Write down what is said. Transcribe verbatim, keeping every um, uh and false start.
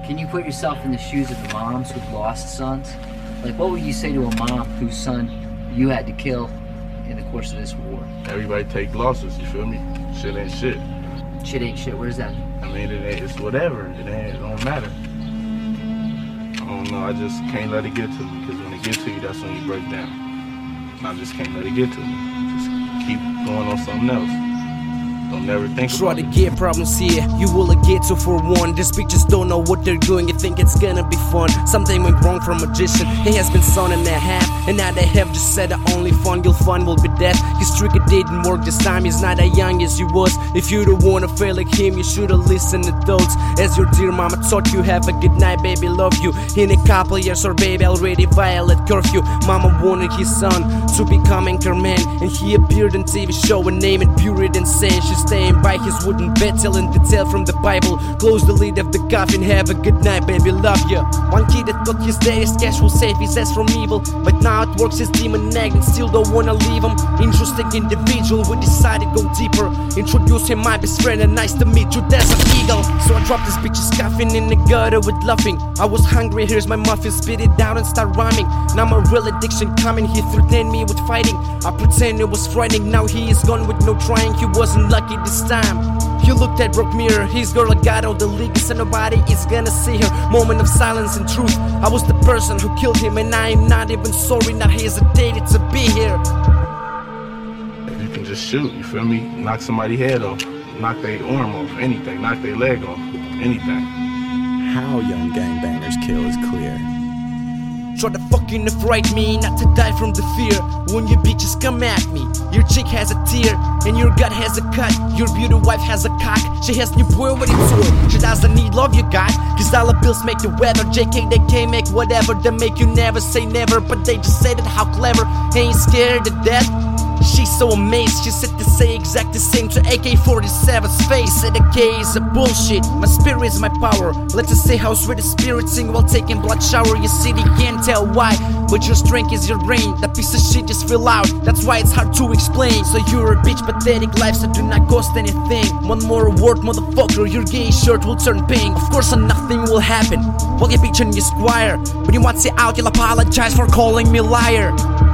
Can you put yourself in the shoes of the moms who've lost sons? Like, what would you say to a mom whose son you had to kill in the course of this war? Everybody take losses, you feel me? Shit ain't shit. Shit ain't shit, where's that? I mean, it ain't, it's whatever. It ain't, it don't matter. I don't know, I just can't let it get to me, because when it gets to you, that's when you break down. And I just can't let it get to me. Just keep going on something else. Don't never think Try about to it. get problems here, you will get to for one. These bitches don't know what they're doing, you think it's gonna be fun. Something went wrong for a magician, he has been son and a half, and now they have just said the only fun you'll find will be death. His trick it didn't work this time, he's not as young as he was. If you don't wanna fail like him, you should've listened to those. As your dear mama taught you, have a good night baby, love you. In a couple years or baby already violate curfew. Mama wanted his son to become anchor man, and he appeared on T V show and name it buried in sand. She's staying by his wooden bed, telling the tale from the Bible. Close the lid of the coffin, have a good night baby, love ya. One kid that thought his daddy's cash will save his ass from evil, but now it works his demon egg and still don't wanna leave him. Interesting individual, we decided to go deeper. Introduce him my best friend and nice to meet you, Desert Eagle. So I dropped this bitch's coffin in the gutter with laughing. I was hungry, here's my muffin, spit it out and start rhyming. Now my real addiction coming, he threatened me with fighting. I pretend it was frightening, now he is gone with no trying. He wasn't lucky this time. He looked at broke mirror, his girl got out the league, so nobody is gonna see her. Moment of silence and truth, I was the person who killed him, and I am not even sorry, not hesitated to be here. You can just shoot, you feel me? Knock somebody's head off, knock their arm off, anything, knock their leg off, anything. How young gangbangers kill is clear. Try to fucking affright me, not to die from the fear. When your bitches come at me, your chick has a tear, and your gut has a cut. Your beauty wife has a cock, she has new boy with it too. She doesn't need love you got, cause dollar bills make the weather. J K they can't make whatever, they make you never say never. But they just said it how clever, ain't scared to death. She's so amazed, she said to say exact the same to A K forty-seven's face. Said the K is a bullshit, my spirit is my power. Let's just say how sweet the spirit sing while taking blood shower. You see they can't tell why, but your strength is your brain. That piece of shit just fell out, that's why it's hard to explain. So you're a bitch, pathetic lives that do not cost anything. One more word, motherfucker, your gay shirt will turn pink. Of course nothing will happen, we'll get bitch on your squire. When you want to say out, you'll apologize for calling me liar.